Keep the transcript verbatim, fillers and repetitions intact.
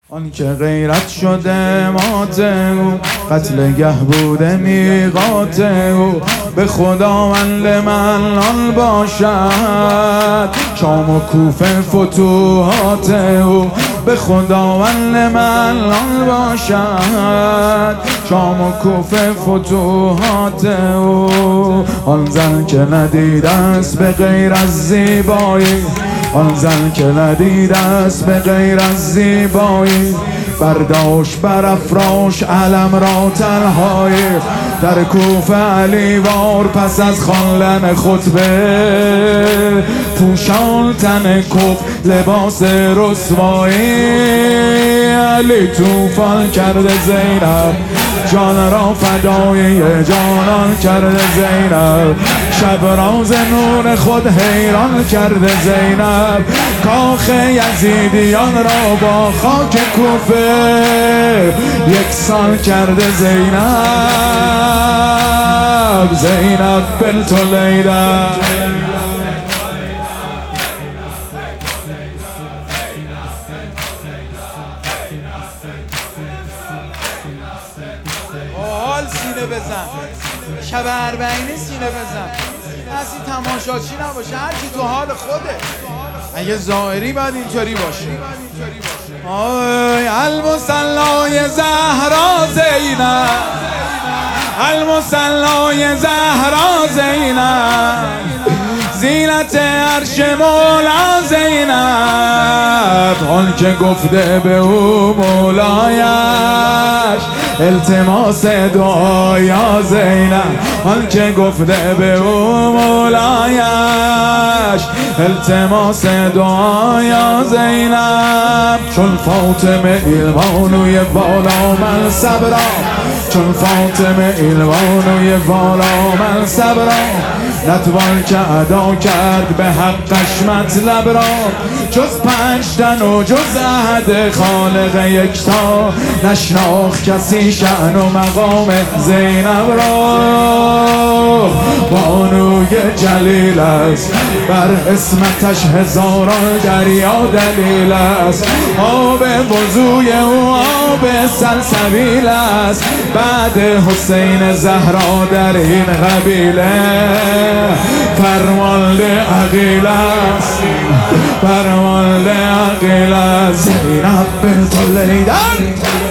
آن که غیرت شده مات او، قتل گه بوده میقات او. به خداوند من آن باشد شام و کوفه فتوحات او. به خداوند من آن باشد شام و کوفه فتوحات او. آن زن که ندیده است به غیر از زیبایی، آن زن که ندیده است به غیر از زیبایی، برداشت برافراش علم را تنهایی. در کوفه علیوار پس از خواندن خطبه، پوشان تن کفر لباس رسوایی. علی توفان کرده زینب، جان را فدای جانان کرده زینب. شب راز نور خود حیران کرده زینب. کاخ یزیدیان را با خاک کوفه یکسان کرده زینب. زینب بنت لیلا. حال سینه بزن، شب اربعینی سینه بزن، کسی تماشاچی نباشه، هر کی تو حال خوده. اگه ظاهری باید اینطوری باشه. آی المصلای زهرا زینب، المصلای زهرا زینب، زینت عرش مولا زینب. آن که گفته به او مولایش التماس دعا یا زینب. آن که گفته به او مولایش التماس دعا یا زینب. چون فاطمه ایلوانوی بالا من صبرا، چون فاطمه ایلوانوی بالا من صبرا. نتوان که ادا کرد به حقش مطلب را، جز پنج تن و جز عهد خالق یکتا. نشناخت کسی شأن و مقام زینب را. بانوی جلیل است، بر اسمتش هزاران دریا دلیل است. آب وضوی او آب سلسبیل است، بعد حسین زهرا در این قبیله. فرمانده عقیل است، فرمانده عقیل است. زینب بنت لیلا.